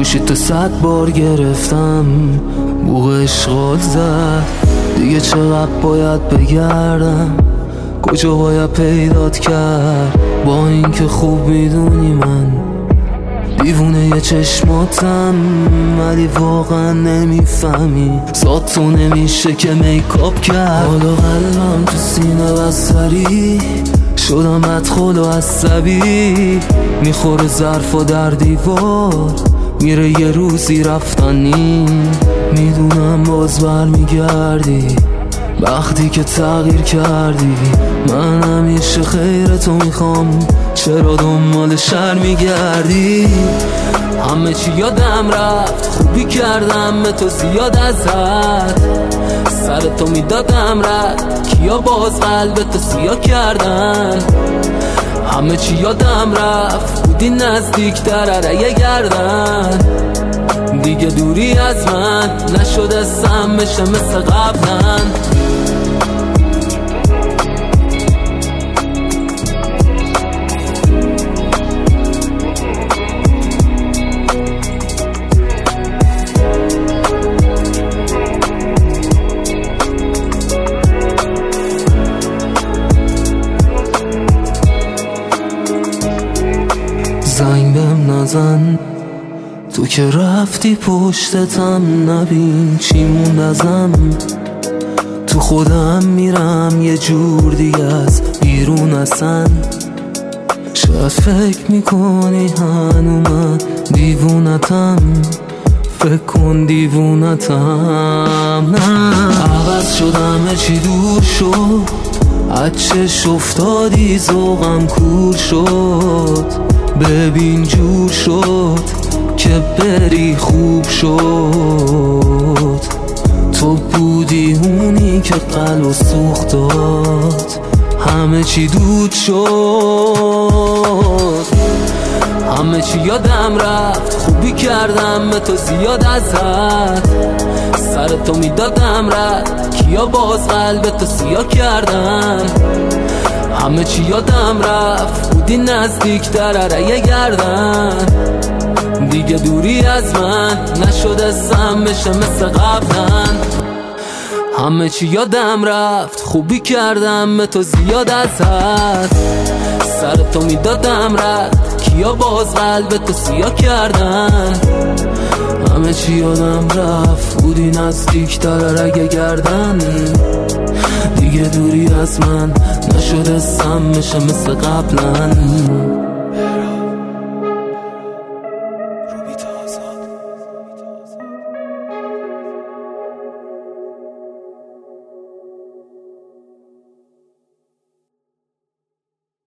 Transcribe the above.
گوشی تو 100 بار گرفتم، بوق اشغال زد. دیگه چقدر باید بگردم، کجا باید پیدات کرد؟ با این که خوب میدونی من دیوونه یه چشماتم، ولی واقعا نمیفهمی ذات تو نمیشه که میکاپ کرد. حالا قلبم تو سینه بستری شدم بدخل و عصبی، میخوره ظرف و در دیوار میره یه روزی رفتنی. میدونم باز برمیگردی وقتی که تغییر کردی. من همیشه خیر تو میخوام، چرا دنبال شر میگردی؟ همه چی یادم رفت، خوبی کردم به تو زیاد از حد. سر تو میدادم رد، کیا باز قلب تو سیاه کردن. همه چی یادم رفت، بودی نزدیک در عرای گردن. دیگه دوری از من نشده سم بشه مثل قبلا. زنگ بهم نزن، تو که رفتی پشتتم، نبین چی موند ازم. تو خودم میرم یه جور دیگه از بیرون اصلا. شاید فکر میکنی هنو من دیوونتم، فکر کن دیوونتم. نه عوض شدم، چی دور شد، از چش افتادی ذوقم کور شد. ببین جور شد که بری خوب شد. تو بودی اونی که قلب سوخت داد، همه چی دود شد. همه چی یادم رفت، خوبی کردم به تو زیاد از حد. سر تو میدادم رد، کیا باز قلب تو سیاه کردن. همه چی یادم رفت، بودی نزدیک در عرای گردن. دیگه دوری از من نشده سم بشه مثل قبلا. همه چی یادم رفت، خوبی کردم به تو زیاد از حد. سر تو میدادم رد، کیا باز قلب تو سیاه کردن. همه چی یادم رفت، بودی نزدیک در عرای گردن. دیگه دوری از من نشده سم بشه مثل قبلا.